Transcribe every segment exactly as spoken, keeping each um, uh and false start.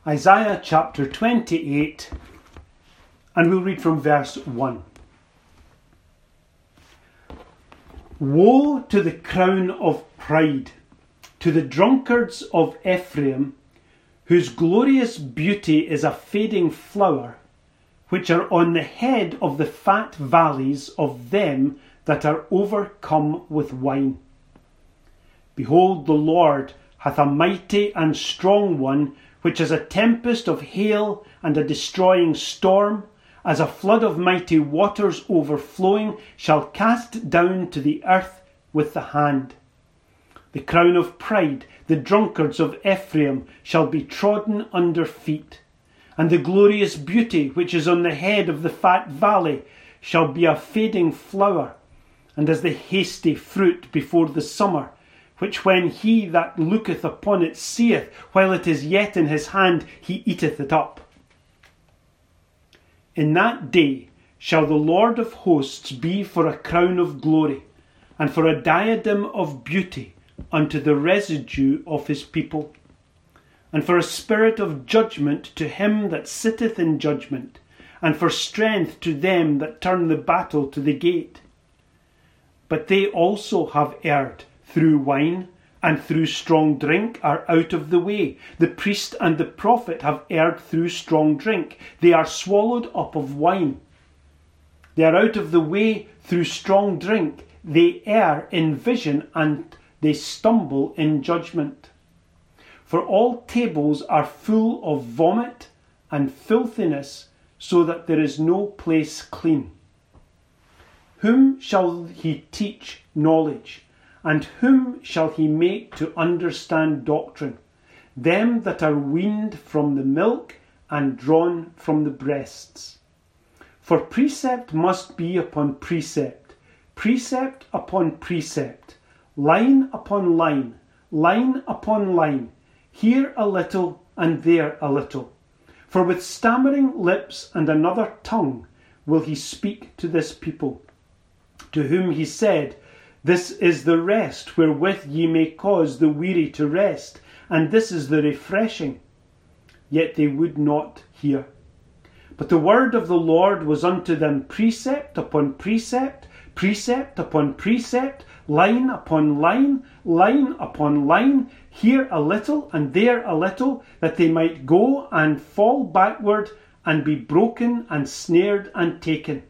Isaiah chapter twenty-eight, and we'll read from verse one. Woe to the crown of pride, to the drunkards of Ephraim, whose glorious beauty is a fading flower, which are on the head of the fat valleys of them that are overcome with wine. Behold, the Lord hath a mighty and strong one, which is a tempest of hail and a destroying storm, as a flood of mighty waters overflowing, shall cast down to the earth with the hand. The crown of pride, the drunkards of Ephraim, shall be trodden under feet, and the glorious beauty which is on the head of the fat valley shall be a fading flower, and as the hasty fruit before the summer, which when he that looketh upon it seeth, while it is yet in his hand, he eateth it up. In that day shall the Lord of hosts be for a crown of glory, and for a diadem of beauty unto the residue of his people, and for a spirit of judgment to him that sitteth in judgment, and for strength to them that turn the battle to the gate. But they also have erred through wine, and through strong drink are out of the way. The priest and the prophet have erred through strong drink. They are swallowed up of wine. They are out of the way through strong drink. They err in vision, and they stumble in judgment. For all tables are full of vomit and filthiness, so that there is no place clean. Whom shall he teach knowledge? And whom shall he make to understand doctrine? Them that are weaned from the milk and drawn from the breasts. For precept must be upon precept, precept upon precept, line upon line, line upon line, here a little and there a little. For with stammering lips and another tongue will he speak to this people, to whom he said, This is the rest wherewith ye may cause the weary to rest, and this is the refreshing. Yet they would not hear. But the word of the Lord was unto them precept upon precept, precept upon precept, line upon line, line upon line, here a little and there a little, that they might go and fall backward and be broken and snared and taken.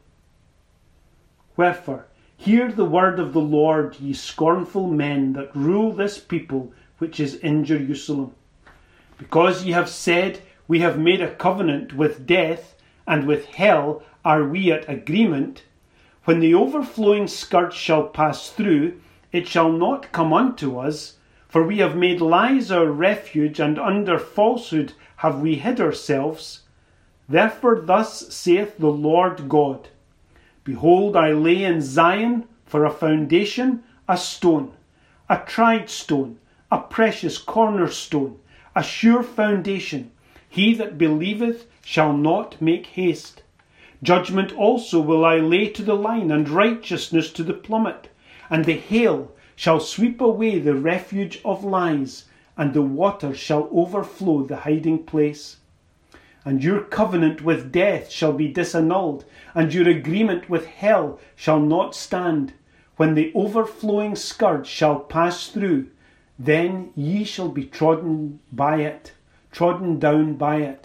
Wherefore, hear the word of the Lord, ye scornful men that rule this people which is in Jerusalem. Because ye have said, We have made a covenant with death, and with hell are we at agreement, when the overflowing scourge shall pass through, it shall not come unto us, for we have made lies our refuge, and under falsehood have we hid ourselves. Therefore thus saith the Lord God, Behold, I lay in Zion for a foundation a stone, a tried stone, a precious cornerstone, a sure foundation. He that believeth shall not make haste. Judgment also will I lay to the line, and righteousness to the plummet. And the hail shall sweep away the refuge of lies, and the water shall overflow the hiding place. And your covenant with death shall be disannulled, and your agreement with hell shall not stand. When the overflowing scourge shall pass through, then ye shall be trodden by it, trodden down by it.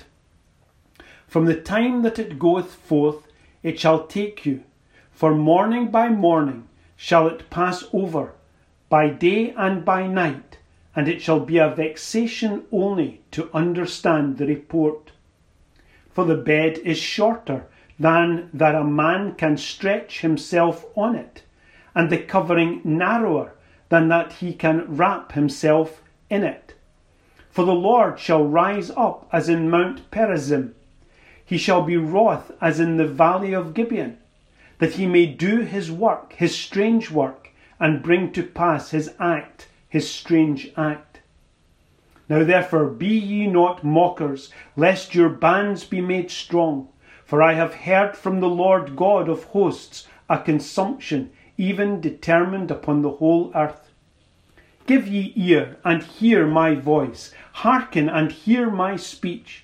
From the time that it goeth forth, it shall take you, for morning by morning shall it pass over, by day and by night, and it shall be a vexation only to understand the report. For the bed is shorter than that a man can stretch himself on it, and the covering narrower than that he can wrap himself in it. For the Lord shall rise up as in Mount Perazim, he shall be wroth as in the valley of Gibeon, that he may do his work, his strange work, and bring to pass his act, his strange act. Now therefore be ye not mockers, lest your bands be made strong. For I have heard from the Lord God of hosts a consumption, even determined upon the whole earth. Give ye ear, and hear my voice. Hearken, and hear my speech.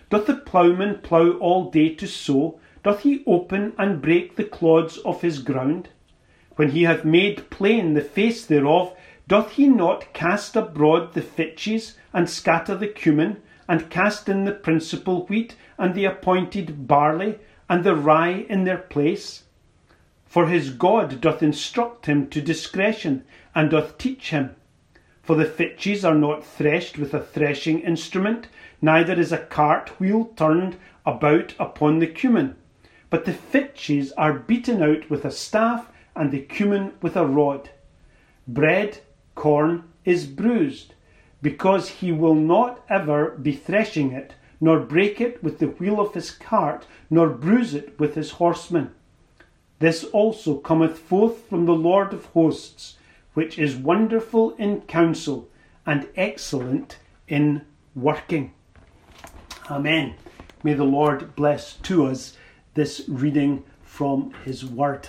Doth the ploughman plough all day to sow? Doth he open and break the clods of his ground? When he hath made plain the face thereof, doth he not cast abroad the fitches, and scatter the cumin, and cast in the principal wheat, and the appointed barley, and the rye in their place? For his God doth instruct him to discretion, and doth teach him. For the fitches are not threshed with a threshing instrument, neither is a cart wheel turned about upon the cumin. But the fitches are beaten out with a staff, and the cumin with a rod. Bread, corn, is bruised, because he will not ever be threshing it, nor break it with the wheel of his cart, nor bruise it with his horsemen. This also cometh forth from the Lord of hosts, which is wonderful in counsel, and excellent in working. Amen. May the Lord bless to us this reading from his word.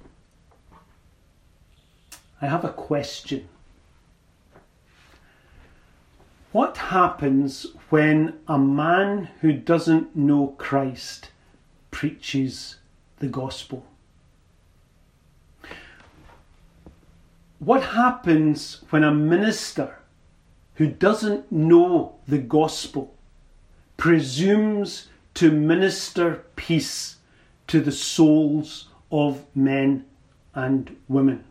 I have a question. What happens when a man who doesn't know Christ preaches the gospel? What happens when a minister who doesn't know the gospel presumes to minister peace to the souls of men and women?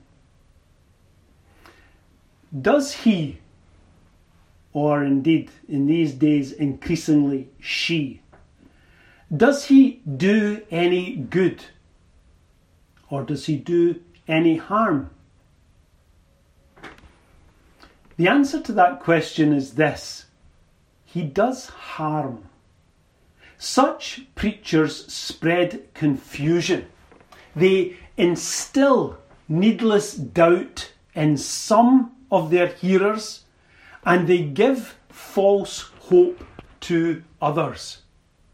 Does he, or indeed in these days increasingly she, does he do any good, or does he do any harm? The answer to that question is this: he does harm. Such preachers spread confusion. They instill needless doubt in some of their hearers, and they give false hope to others.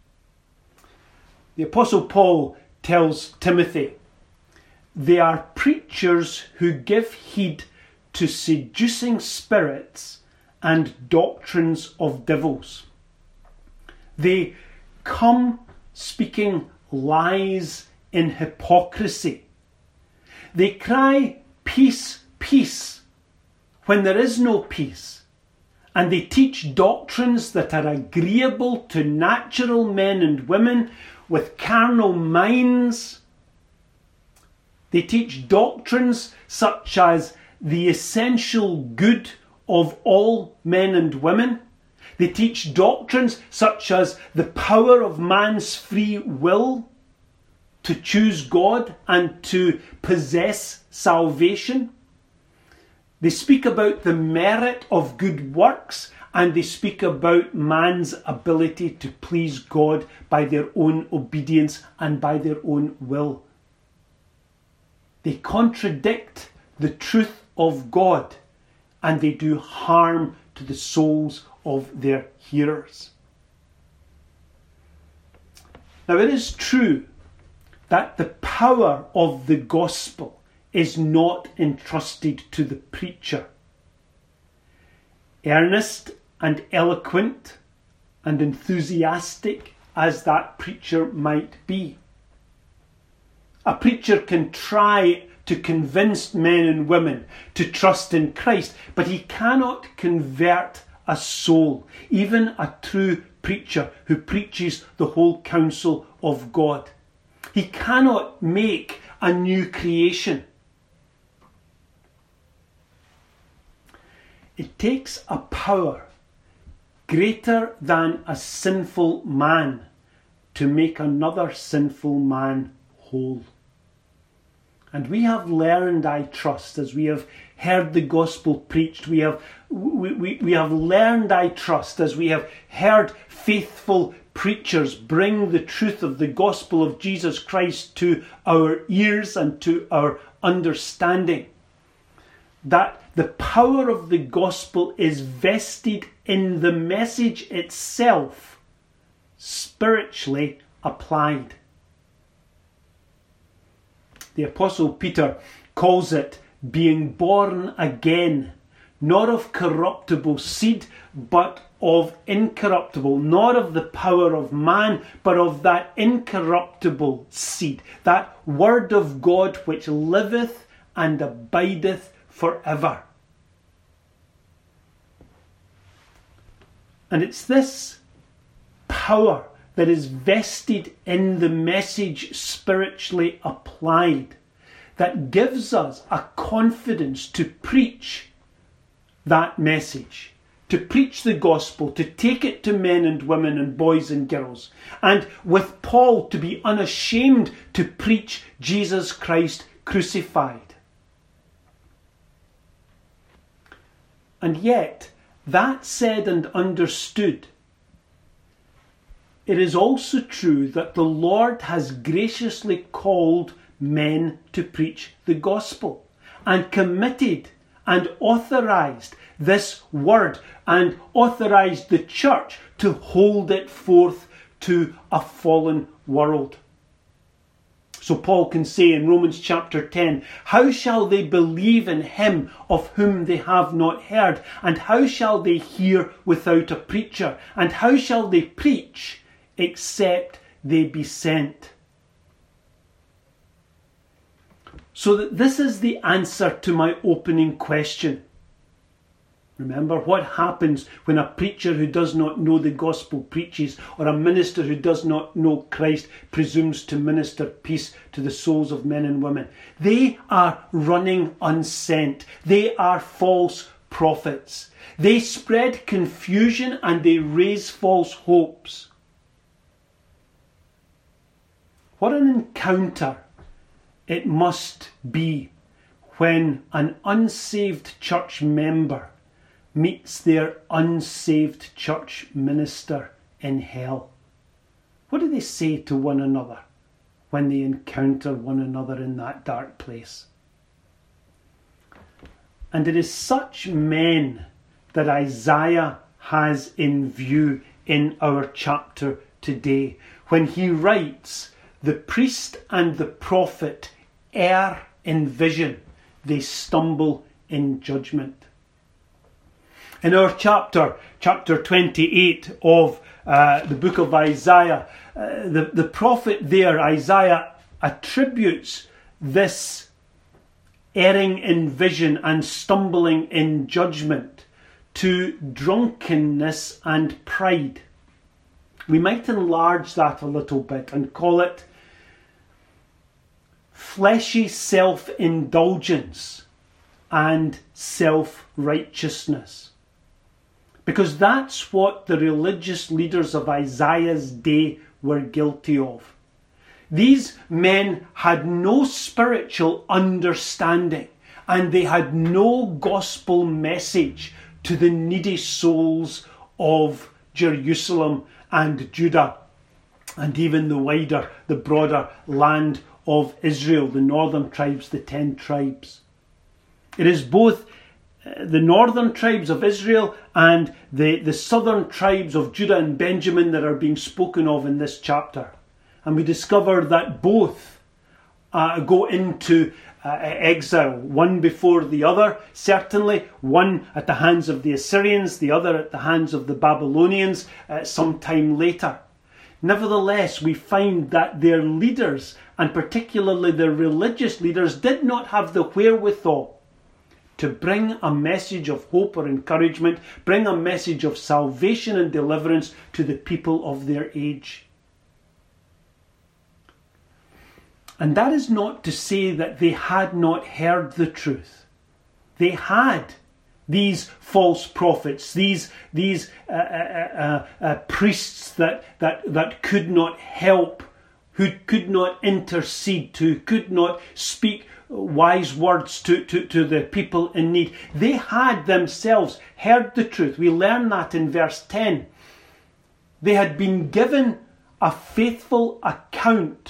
The Apostle Paul tells Timothy, they are preachers who give heed to seducing spirits and doctrines of devils. They come speaking lies in hypocrisy. They cry, peace, peace, when there is no peace. And they teach doctrines that are agreeable to natural men and women with carnal minds. They teach doctrines such as the essential good of all men and women. They teach doctrines such as the power of man's free will to choose God and to possess salvation. They speak about the merit of good works, and they speak about man's ability to please God by their own obedience and by their own will. They contradict the truth of God, and they do harm to the souls of their hearers. Now, it is true that the power of the gospel is not entrusted to the preacher. Earnest and eloquent and enthusiastic as that preacher might be, a preacher can try to convince men and women to trust in Christ, but he cannot convert a soul, even a true preacher who preaches the whole counsel of God. He cannot make a new creation. It takes a power greater than a sinful man to make another sinful man whole. And we have learned, I trust, as we have heard the gospel preached, we have, we, we, we have learned, I trust, as we have heard faithful preachers bring the truth of the gospel of Jesus Christ to our ears and to our understanding, that the power of the gospel is vested in the message itself, spiritually applied. The Apostle Peter calls it being born again not of corruptible seed, but of incorruptible, not of the power of man, but of that incorruptible seed, that word of God which liveth and abideth forever. And it's this power that is vested in the message spiritually applied that gives us a confidence to preach that message, to preach the gospel, to take it to men and women and boys and girls, and with Paul to be unashamed to preach Jesus Christ crucified. And yet, that said and understood, it is also true that the Lord has graciously called men to preach the gospel and committed and authorized this word and authorized the church to hold it forth to a fallen world. So Paul can say in Romans chapter ten, how shall they believe in him of whom they have not heard? And how shall they hear without a preacher? And how shall they preach except they be sent? So that this is the answer to my opening question. Remember, what happens when a preacher who does not know the gospel preaches, or a minister who does not know Christ presumes to minister peace to the souls of men and women? They are running unsent. They are false prophets. They spread confusion and they raise false hopes. What an encounter it must be when an unsaved church member meets their unsaved church minister in hell. What do they say to one another when they encounter one another in that dark place? And it is such men that Isaiah has in view in our chapter today when he writes, "The priest and the prophet err in vision, they stumble in judgment." In our chapter, chapter twenty-eight of uh, the book of Isaiah, uh, the, the prophet there, Isaiah, attributes this erring in vision and stumbling in judgment to drunkenness and pride. We might enlarge that a little bit and call it fleshy self-indulgence and self-righteousness. Because that's what the religious leaders of Isaiah's day were guilty of. These men had no spiritual understanding and they had no gospel message to the needy souls of Jerusalem and Judah and even the wider, the broader land of Israel, the northern tribes, the ten tribes. It is both the northern tribes of Israel and the, the southern tribes of Judah and Benjamin that are being spoken of in this chapter. And we discover that both uh, go into uh, exile, one before the other, certainly, one at the hands of the Assyrians, the other at the hands of the Babylonians uh, some time later. Nevertheless, we find that their leaders, and particularly their religious leaders, did not have the wherewithal to bring a message of hope or encouragement, bring a message of salvation and deliverance to the people of their age. And that is not to say that they had not heard the truth. They had these false prophets, these these uh, uh, uh, uh, priests that, that, that could not help, who could not intercede, who could not speak wise words to, to, to the people in need. They had themselves heard the truth. We learn that in verse ten. They had been given a faithful account.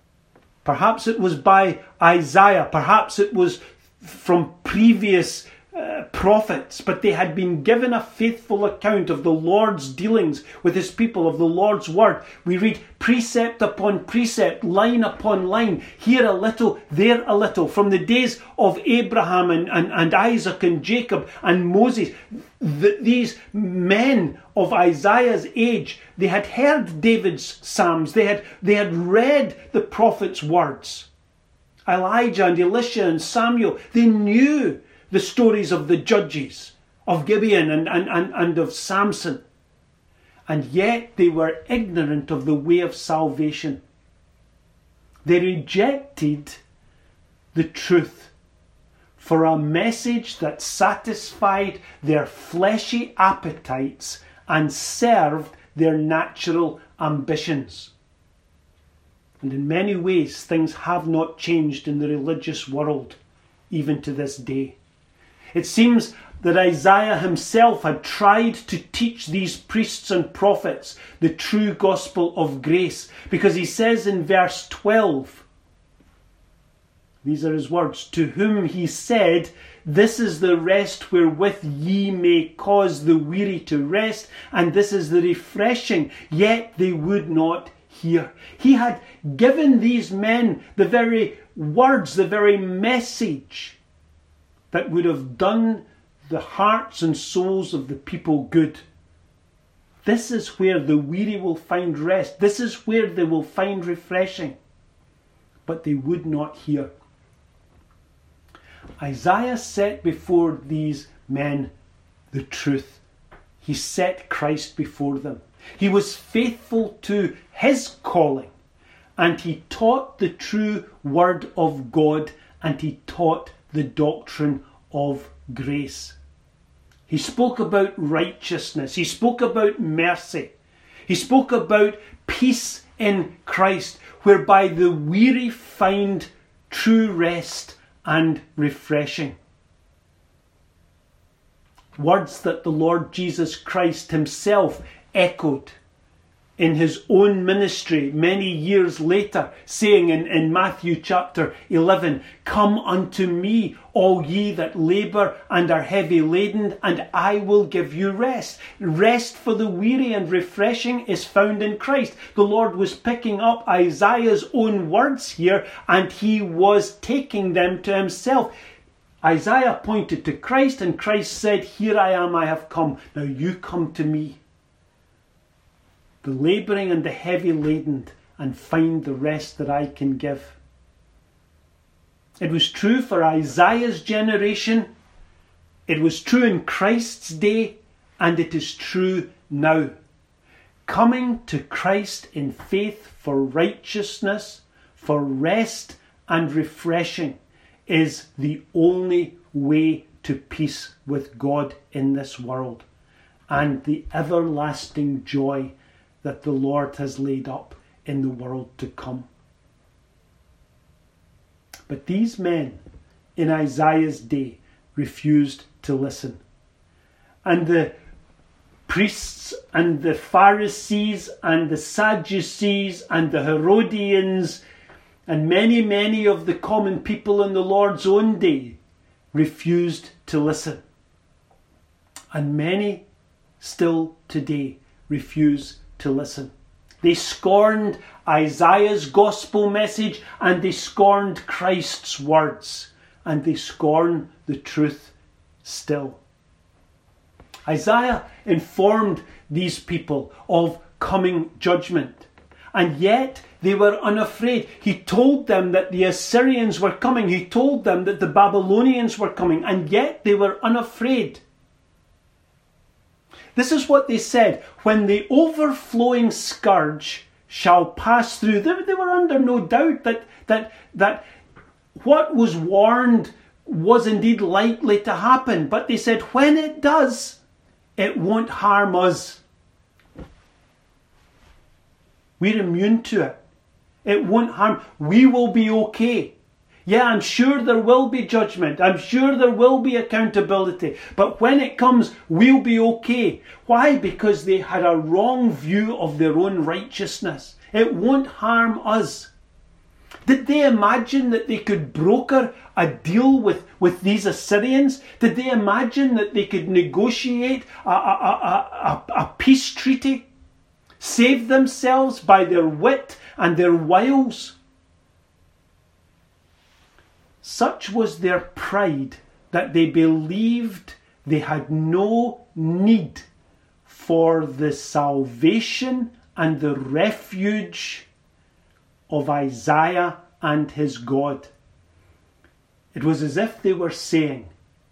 Perhaps it was by Isaiah. Perhaps it was from previous uh, prophets, but they had been given a faithful account of the Lord's dealings with his people, of the Lord's word. We read precept upon precept, line upon line, here a little, there a little, from the days of Abraham and, and, and Isaac and Jacob and Moses. The, these men of Isaiah's age, they had heard David's psalms, they had, they had read the prophet's words. Elijah and Elisha and Samuel, they knew the stories of the judges, of Gibeon and, and, and, and of Samson. And yet they were ignorant of the way of salvation. They rejected the truth for a message that satisfied their fleshy appetites and served their natural ambitions. And in many ways, things have not changed in the religious world, even to this day. It seems that Isaiah himself had tried to teach these priests and prophets the true gospel of grace, because he says in verse twelve, these are his words, to whom he said, this is the rest wherewith ye may cause the weary to rest, and this is the refreshing, yet they would not hear. He had given these men the very words, the very message that would have done the hearts and souls of the people good. This is where the weary will find rest. This is where they will find refreshing. But they would not hear. Isaiah set before these men the truth. He set Christ before them. He was faithful to his calling, and he taught the true word of God, and he taught the doctrine of grace. He spoke about righteousness. He spoke about mercy. He spoke about peace in Christ, whereby the weary find true rest and refreshing. Words that the Lord Jesus Christ himself echoed in his own ministry many years later, saying in, in Matthew chapter eleven, come unto me, all ye that labour and are heavy laden, and I will give you rest. Rest for the weary and refreshing is found in Christ. The Lord was picking up Isaiah's own words here, and he was taking them to himself. Isaiah pointed to Christ, and Christ said, here I am, I have come. Now you come to me, the labouring and the heavy laden, and find the rest that I can give. It was true for Isaiah's generation, it was true in Christ's day, and it is true now. Coming to Christ in faith for righteousness, for rest and refreshing, is the only way to peace with God in this world, and the everlasting joy that the Lord has laid up in the world to come. But these men in Isaiah's day refused to listen. And the priests and the Pharisees and the Sadducees and the Herodians and many, many of the common people in the Lord's own day refused to listen. And many still today refuse to listen. They scorned Isaiah's gospel message, and they scorned Christ's words, and they scorn the truth still. Isaiah informed these people of coming judgment, and yet they were unafraid. He told them that the Assyrians were coming. He told them that the Babylonians were coming, and yet they were unafraid. This is what they said, when the overflowing scourge shall pass through. They, they were under no doubt that, that, that what was warned was indeed likely to happen. But they said, when it does, it won't harm us. We're immune to it. It won't harm. We will be okay. Yeah, I'm sure there will be judgment. I'm sure there will be accountability. But when it comes, we'll be okay. Why? Because they had a wrong view of their own righteousness. It won't harm us. Did they imagine that they could broker a deal with, with these Assyrians? Did they imagine that they could negotiate a, a, a, a, a peace treaty? Save themselves by their wit and their wiles? Such was their pride that they believed they had no need for the salvation and the refuge of Isaiah and his God. It was as if they were saying,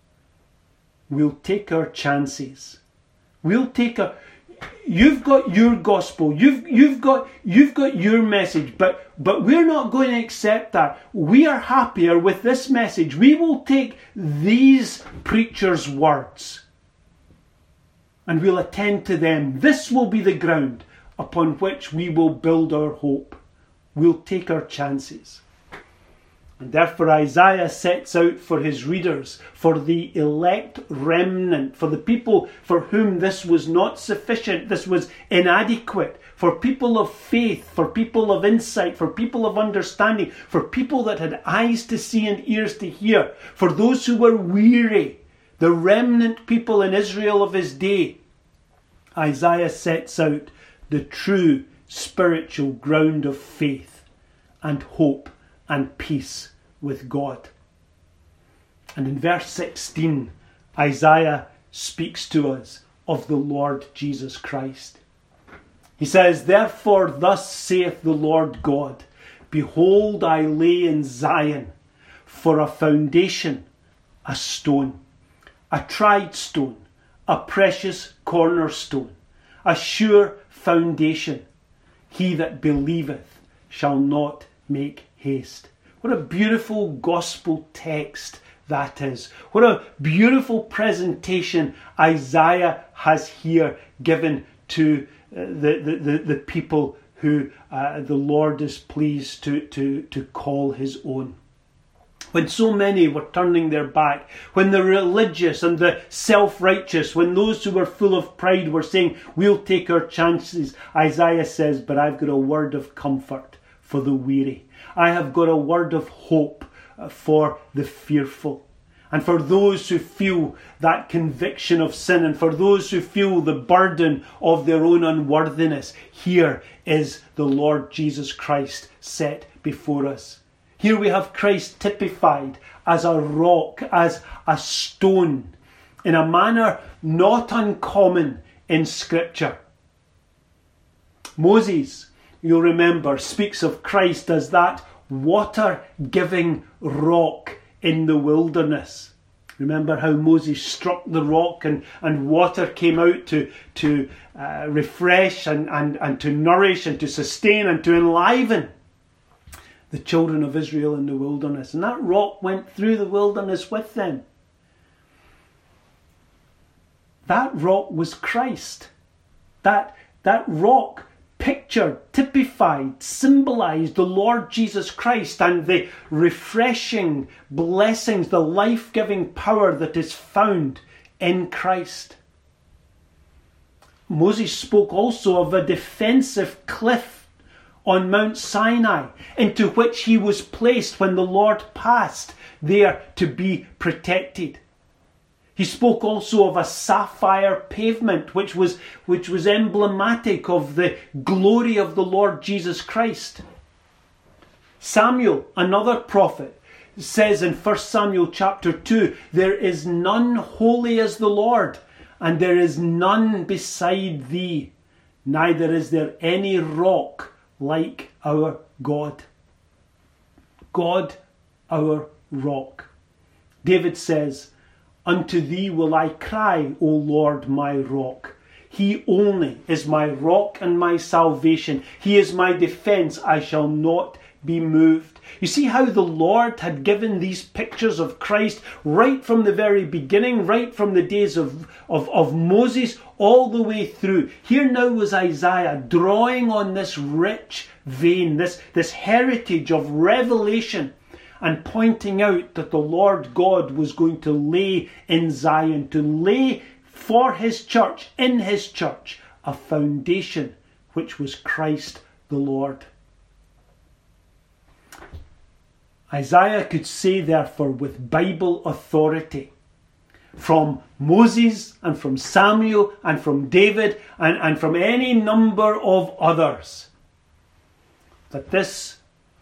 we'll take our chances. We'll take a... You've got your gospel. You've, you've, got, you've got your message. But, but we're not going to accept that. We are happier with this message. We will take these preachers' words and we'll attend to them. This will be the ground upon which we will build our hope. We'll take our chances. And therefore Isaiah sets out for his readers, for the elect remnant, for the people for whom this was not sufficient, this was inadequate, for people of faith, for people of insight, for people of understanding, for people that had eyes to see and ears to hear, for those who were weary, the remnant people in Israel of his day. Isaiah sets out the true spiritual ground of faith and hope and peace with God. And in verse sixteen, Isaiah speaks to us of the Lord Jesus Christ. He says, "Therefore thus saith the Lord God, Behold, I lay in Zion for a foundation, a stone, a tried stone, a precious cornerstone, a sure foundation. He that believeth shall not make haste." What a beautiful gospel text that is. What a beautiful presentation Isaiah has here given to the, the, the, the people who uh, the Lord is pleased to, to, to call his own. When so many were turning their back, when the religious and the self-righteous, when those who were full of pride were saying, we'll take our chances, Isaiah says, but I've got a word of comfort for the weary. I have got a word of hope for the fearful. And for those who feel that conviction of sin, and for those who feel the burden of their own unworthiness, here is the Lord Jesus Christ set before us. Here we have Christ typified as a rock, as a stone, in a manner not uncommon in Scripture. Moses, you'll remember, speaks of Christ as that water-giving rock in the wilderness. Remember how Moses struck the rock and, and water came out to, to uh, refresh and, and, and to nourish and to sustain and to enliven the children of Israel in the wilderness. And that rock went through the wilderness with them. That rock was Christ. That, that rock pictured, typified, symbolized the Lord Jesus Christ and the refreshing blessings, the life-giving power that is found in Christ. Moses spoke also of a defensive cliff on Mount Sinai into which he was placed when the Lord passed there to be protected. He spoke also of a sapphire pavement, which was, which was emblematic of the glory of the Lord Jesus Christ. Samuel, another prophet, says in First Samuel chapter two, "There is none holy as the Lord, and there is none beside thee, neither is there any rock like our God." God, our rock. David says, "Unto thee will I cry, O Lord, my rock. He only is my rock and my salvation. He is my defence. I shall not be moved." You see how the Lord had given these pictures of Christ right from the very beginning, right from the days of, of, of Moses, all the way through. Here now was Isaiah drawing on this rich vein, this, this heritage of revelation, and pointing out that the Lord God was going to lay in Zion, to lay for his church, in his church, a foundation which was Christ the Lord. Isaiah could say, therefore, with Bible authority, from Moses and from Samuel and from David and, and from any number of others, that this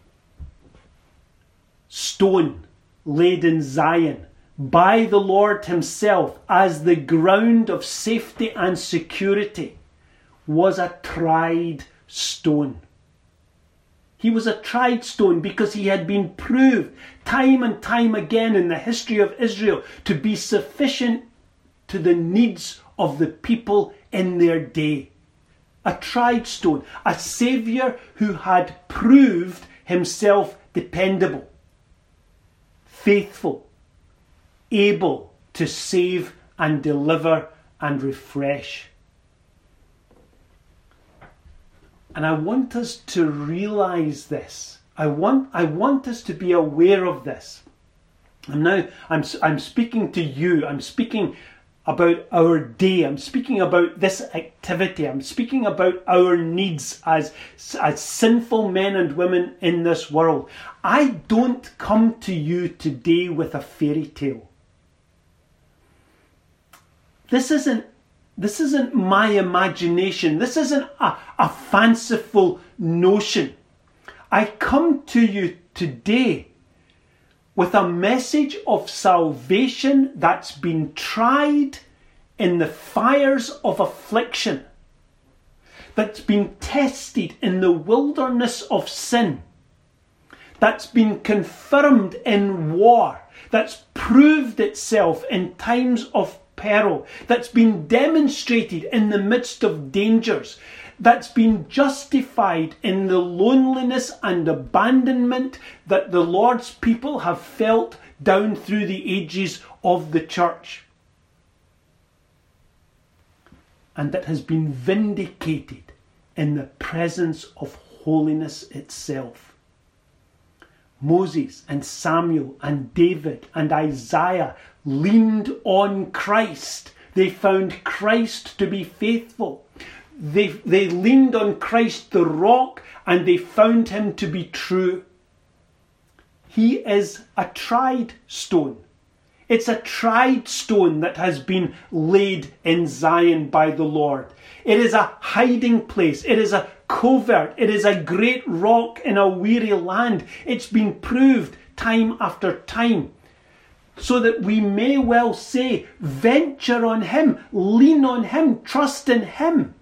stone laid in Zion by the Lord himself as the ground of safety and security was a tried stone. He was a tried stone because he had been proved time and time again in the history of Israel to be sufficient to the needs of the people in their day. A tried stone, a saviour who had proved himself dependable, faithful, able to save and deliver and refresh. And I want us to realise this. I want, I want us to be aware of this. And now I'm, I'm speaking to you. I'm speaking about our day. I'm speaking about this activity. I'm speaking about our needs as, as sinful men and women in this world. I don't come to you today with a fairy tale. This isn't This isn't my imagination. This isn't a, a fanciful notion. I come to you today with a message of salvation that's been tried in the fires of affliction, that's been tested in the wilderness of sin, that's been confirmed in war, that's proved itself in times of peril, that's been demonstrated in the midst of dangers, that's been justified in the loneliness and abandonment that the Lord's people have felt down through the ages of the church, and that has been vindicated in the presence of holiness itself. Moses and Samuel and David and Isaiah leaned on Christ. They found Christ to be faithful. They, they leaned on Christ the rock and they found him to be true. He is a tried stone. It's a tried stone that has been laid in Zion by the Lord. It is a hiding place. It is a covert. It is a great rock in a weary land. It's been proved time after time. So that we may well say, venture on him, lean on him, trust in him.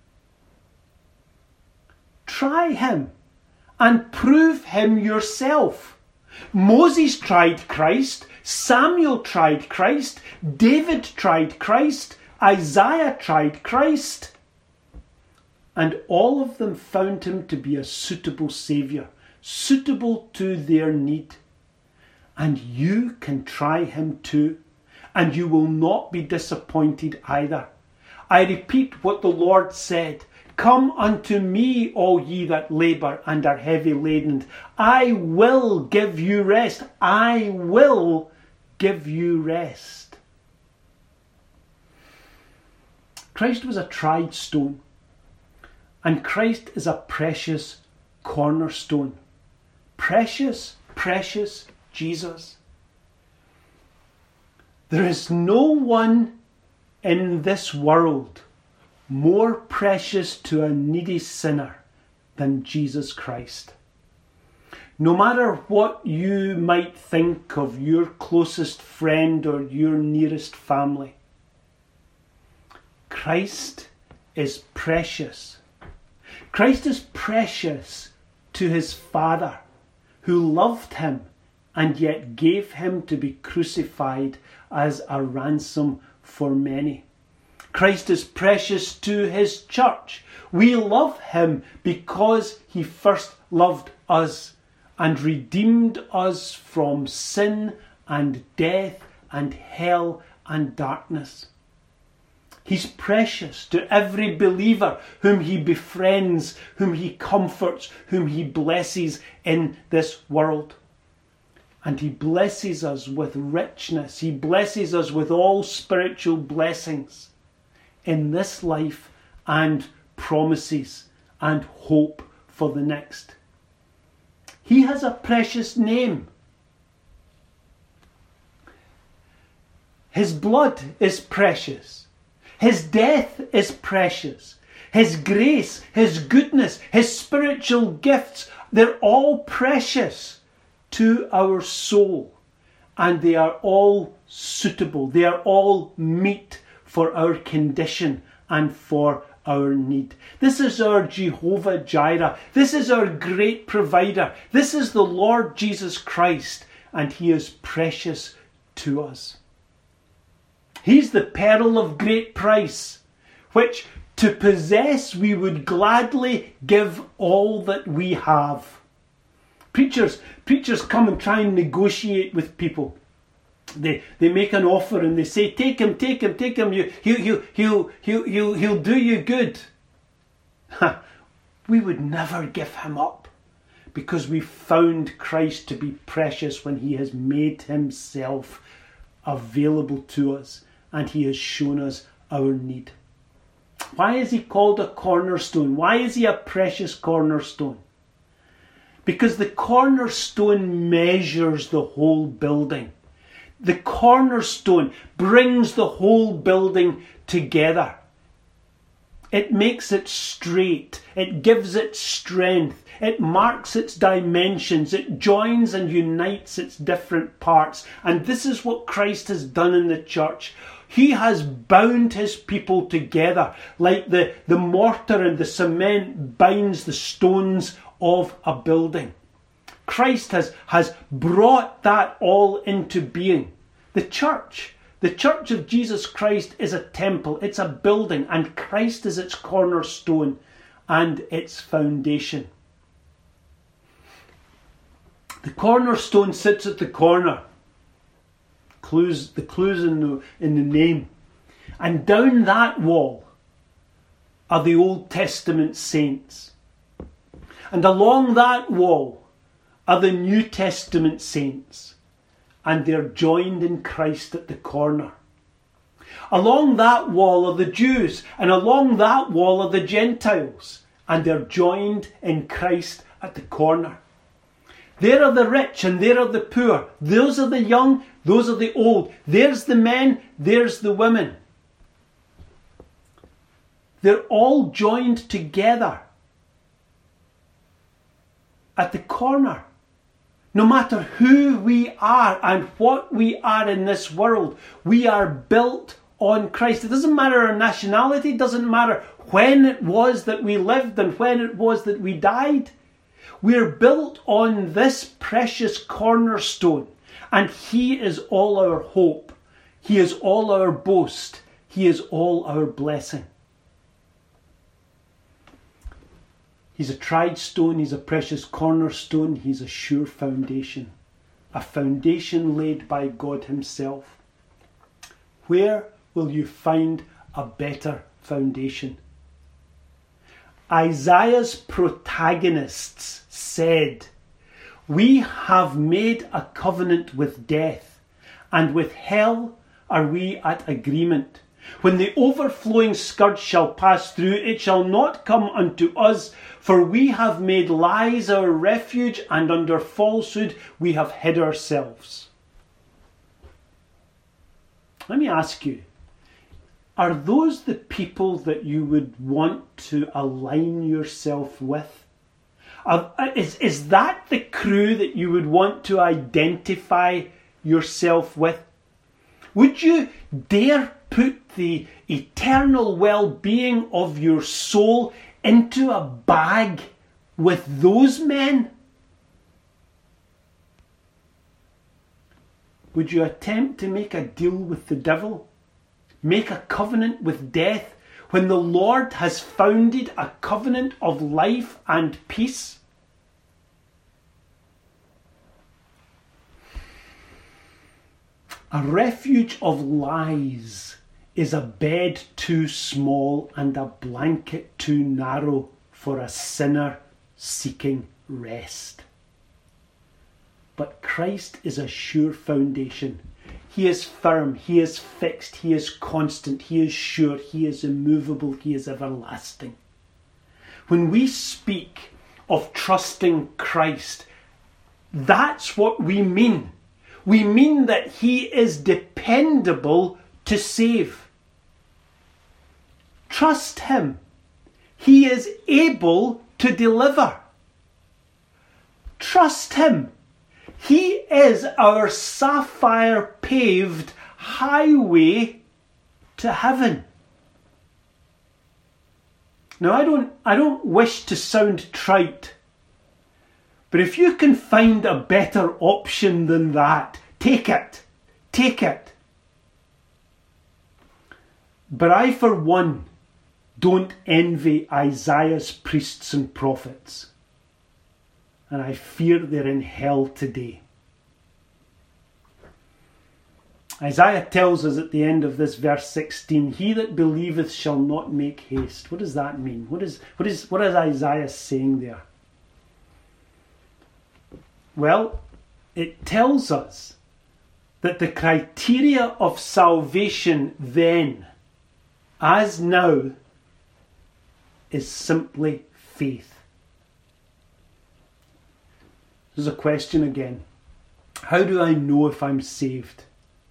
Try him and prove him yourself. Moses tried Christ, Samuel tried Christ, David tried Christ, Isaiah tried Christ. And all of them found him to be a suitable saviour, suitable to their need. And you can try him too, and you will not be disappointed either. I repeat what the Lord said, come unto me, all ye that labour and are heavy laden. I will give you rest. I will give you rest. Christ was a tried stone, and Christ is a precious cornerstone. Precious, precious Jesus. There is no one in this world more precious to a needy sinner than Jesus Christ. No matter what you might think of your closest friend or your nearest family, Christ is precious. Christ is precious to his Father, who loved him and yet gave him to be crucified as a ransom for many. Christ is precious to his church. We love him because he first loved us and redeemed us from sin and death and hell and darkness. He's precious to every believer whom he befriends, whom he comforts, whom he blesses in this world. And he blesses us with richness. He blesses us with all spiritual blessings in this life and promises and hope for the next. He has a precious name. His blood is precious. His death is precious. His grace, His goodness, His spiritual gifts, they're all precious to our soul. And they are all suitable. They are all meet for our condition and for our need. This is our Jehovah Jireh. This is our great provider. This is the Lord Jesus Christ, and He is precious to us. He's the pearl of great price, which to possess we would gladly give all that we have. Preachers, preachers come and try and negotiate with people. They they make an offer and they say, take him, take him, take him. You, he'll, he'll, he'll, he'll, he'll, he'll do you good. We would never give him up, because we found Christ to be precious when He has made Himself available to us and He has shown us our need. Why is He called a cornerstone? Why is He a precious cornerstone? Because the cornerstone measures the whole building. The cornerstone brings the whole building together. It makes it straight. It gives it strength. It marks its dimensions. It joins and unites its different parts. And this is what Christ has done in the church. He has bound His people together like the, the mortar and the cement binds the stones of a building. Christ has, has brought that all into being. The church, the church of Jesus Christ is a temple, it's a building, and Christ is its cornerstone and its foundation. The cornerstone sits at the corner. Clues, the clues in the, in the name. And down that wall are the Old Testament saints. And along that wall are the New Testament saints. And they're joined in Christ at the corner. Along that wall are the Jews. And along that wall are the Gentiles. And they're joined in Christ at the corner. There are the rich and there are the poor. Those are the young, those are the old. There's the men, there's the women. They're all joined together at the corner. No matter who we are and what we are in this world, we are built on Christ. It doesn't matter our nationality, it doesn't matter when it was that we lived and when it was that we died. We're built on this precious cornerstone, and He is all our hope. He is all our boast. He is all our blessing. He's a tried stone, He's a precious cornerstone, He's a sure foundation. A foundation laid by God Himself. Where will you find a better foundation? Isaiah's protagonists said, "We have made a covenant with death, and with hell are we at agreement. When the overflowing scourge shall pass through, it shall not come unto us, for we have made lies our refuge, and under falsehood we have hid ourselves." Let me ask you, are those the people that you would want to align yourself with? Are, is, is that the crew that you would want to identify yourself with? Would you dare put the eternal well-being of your soul into a bag with those men? Would you attempt to make a deal with the devil? Make a covenant with death when the Lord has founded a covenant of life and peace? A refuge of lies is a bed too small and a blanket too narrow for a sinner seeking rest. But Christ is a sure foundation. He is firm, He is fixed, He is constant, He is sure, He is immovable, He is everlasting. When we speak of trusting Christ, That's what we mean. We mean that he is dependable to save. Trust him. He is able to deliver. Trust him. He is our sapphire-paved highway to heaven. Now, I don't, I don't wish to sound trite, but if you can find a better option than that, take it. Take it. But I, for one, don't envy Isaiah's priests and prophets, and I fear they're in hell today. Isaiah tells us at the end of this verse sixteen, he that believeth shall not make haste. What does that mean? What is, what is, what is Isaiah saying there? Well, it tells us that the criteria of salvation then, as now, is simply faith. There's a question again. How do I know if I'm saved?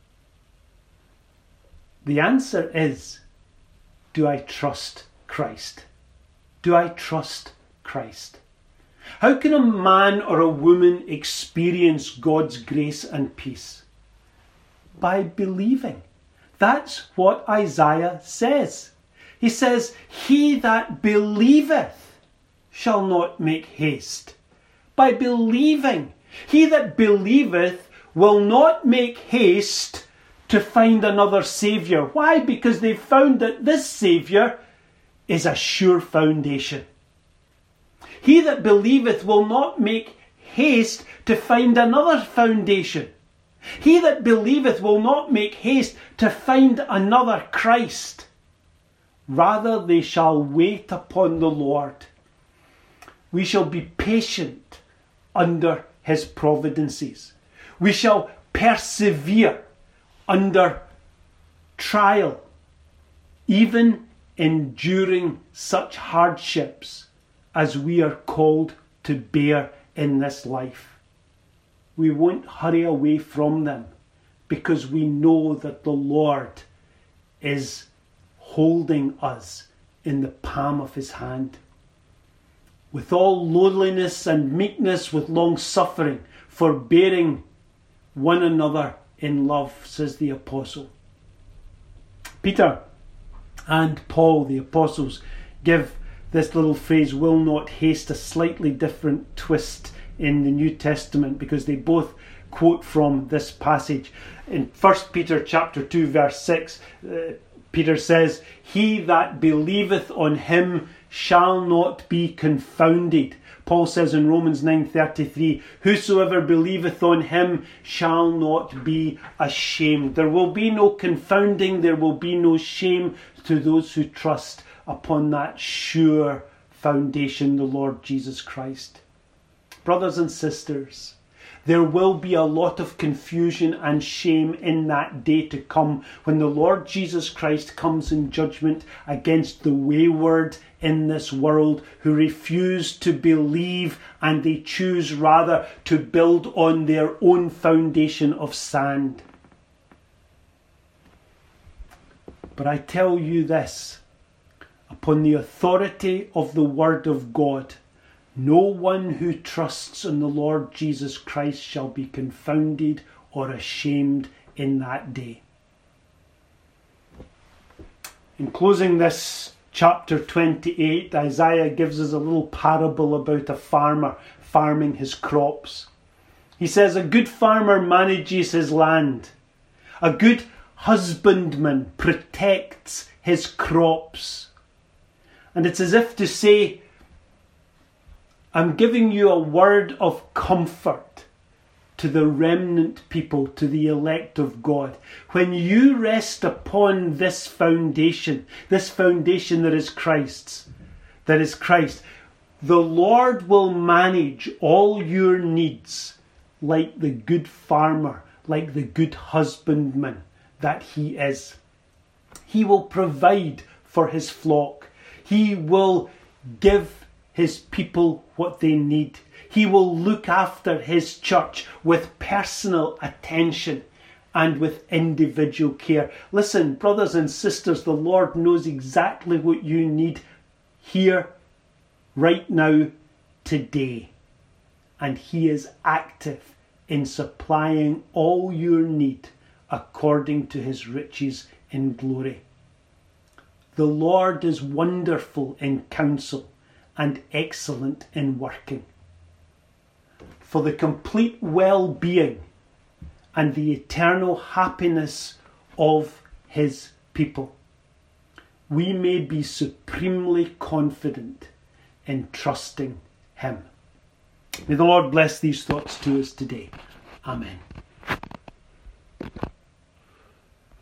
The answer is, do I trust Christ? Do I trust Christ? How can a man or a woman experience God's grace and peace? By believing. That's what Isaiah says. He says, he that believeth shall not make haste. By believing. He that believeth will not make haste to find another saviour. Why? Because they've found that this saviour is a sure foundation. He that believeth will not make haste to find another foundation. He that believeth will not make haste to find another Christ. Rather, they shall wait upon the Lord. We shall be patient under his providences. We shall persevere under trial, even enduring such hardships as we are called to bear in this life. We won't hurry away from them because we know that the Lord is holding us in the palm of his hand. With all lowliness and meekness, with long suffering, forbearing one another in love, says the apostle. Peter and Paul, the apostles, give this little phrase, will not haste, a slightly different twist in the New Testament, because they both quote from this passage. In First Peter chapter two verse six, uh, Peter says, he that believeth on him shall not be confounded. Paul says in Romans nine thirty-three, whosoever believeth on him shall not be ashamed. There will be no confounding, there will be no shame to those who trust upon that sure foundation, the Lord Jesus Christ. Brothers and sisters, there will be a lot of confusion and shame in that day to come when the Lord Jesus Christ comes in judgment against the wayward in this world who refuse to believe, and they choose rather to build on their own foundation of sand. But I tell you this, upon the authority of the Word of God, no one who trusts in the Lord Jesus Christ shall be confounded or ashamed in that day. In closing this chapter twenty-eight, Isaiah gives us a little parable about a farmer farming his crops. He says, a good farmer manages his land. A good husbandman protects his crops. And it's as if to say, I'm giving you a word of comfort to the remnant people, to the elect of God. When you rest upon this foundation, this foundation that is Christ's, that is Christ, the Lord will manage all your needs like the good farmer, like the good husbandman that he is. He will provide for his flock. He will give his people what they need. He will look after his church with personal attention and with individual care. Listen, brothers and sisters, the Lord knows exactly what you need here, right now, today. And he is active in supplying all your need according to his riches in glory. The Lord is wonderful in counsel and excellent in working. For the complete well-being and the eternal happiness of his people, we may be supremely confident in trusting him. May the Lord bless these thoughts to us today. Amen.